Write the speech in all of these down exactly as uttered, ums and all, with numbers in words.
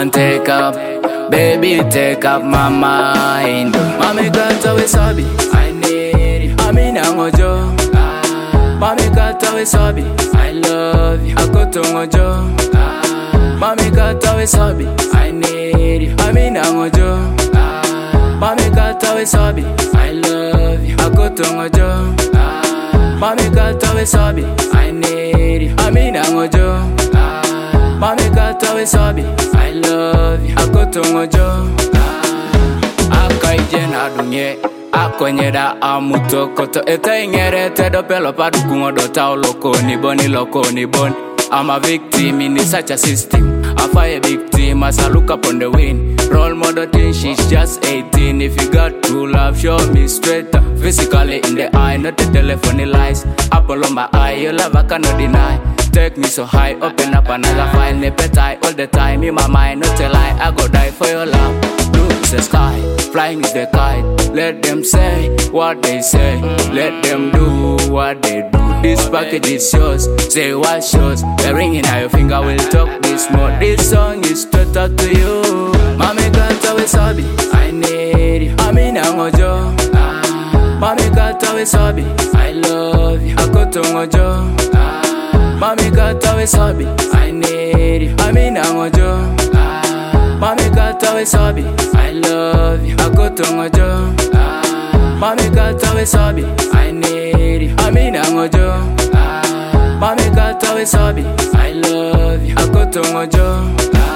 on, take up, baby, take up my mind. Mami kata we sabi, I need you. Mami nangojo, mami kata we sabi, I love you. Akoto ngojo, mami kata we sabi, I need you. Mami nangojo, mami kata we sabi, I love you. Akoto ngojo, mami kata we sabi, I need you. Mami nangojo, mami kata we sabi, I love you. Akoto ngojo, akaije na dunye, akonyeda amuto koto ete ingere tedo pelo paduku ngodo tao loko ni boni loko ni bon. I'm a victim in such a system. I fire victim as I look up on the wind. Role model thing, she's just eighteen. If you got true love, show me straight. Physically in the eye, not the telephone lies. Apple on my eye, your love I cannot deny. Take me so high, open up another file. Nepetite all the time in my mind, not a lie. I go die for your love. Blue is the sky, flying is the kite. Let them say what they say. Let them do what they do. This package is yours, say what's yours. The ring in your finger will talk this more. This song is straight out to you. Mami kata we sabi, I need you. Mami nangojo, mami kata we sabi, I love you. Akoto ngojo, mami kata we sabi, I need you. Mami nangojo, mami kata we sabi, I love you. Akoto ngojo, mami kata we sabi, I need you. Mami nangojo, mami kata we sabi, I love you. Akoto ngojo.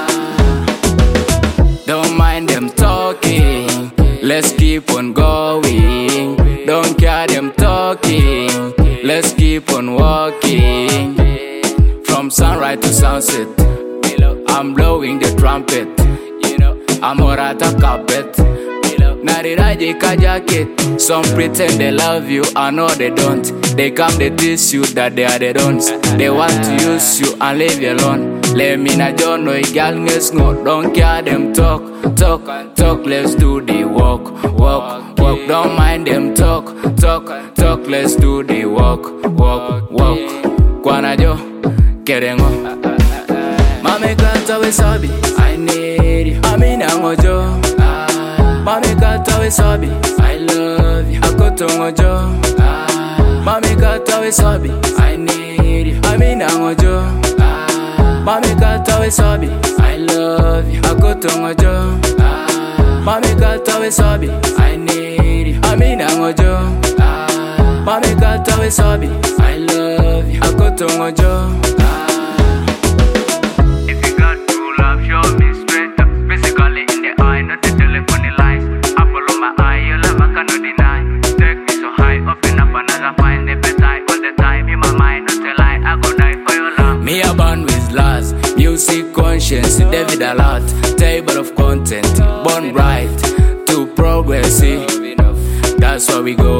Don't mind them talking, let's keep on going. Don't care them talking, let's keep on walking. From sunrise to sunset, I'm blowing the trumpet. I'm at the carpet. Nariraje ka jacket. Some pretend they love you, I know they don't. They come, they diss you, that they are the don'ts. They want to use you and leave you alone. Let me na jono I gal nges ngo. Don't care them talk, talk, talk. Let's do the walk, walk, walk. Don't mind them talk, talk, talk. Let's do the walk, walk, walk. Kwana jo, kerengo. Mami kata we sabi, I need you. Mami nangojo, mami kata we sabi, I love you. Akoto ngojo, mami kata we sabi, I need you. Mami nangojo, mami kata we sabi, I love you. Akoto ngojo, mami kata we sabi, I need you. Mami nangojo, mami kata we sabi, I love you. Akoto ngojo. If you got true love, show me straight. Physically in the eye, not the telephone lies. Apple on my eye, your love I cannot deny. Take me so high, open up another file. Nepetite all the time in my mind, not a lie. I go die for your love. Me a born with last, music conscience, David a lot. Table of content, born right to progress. See? That's where we go.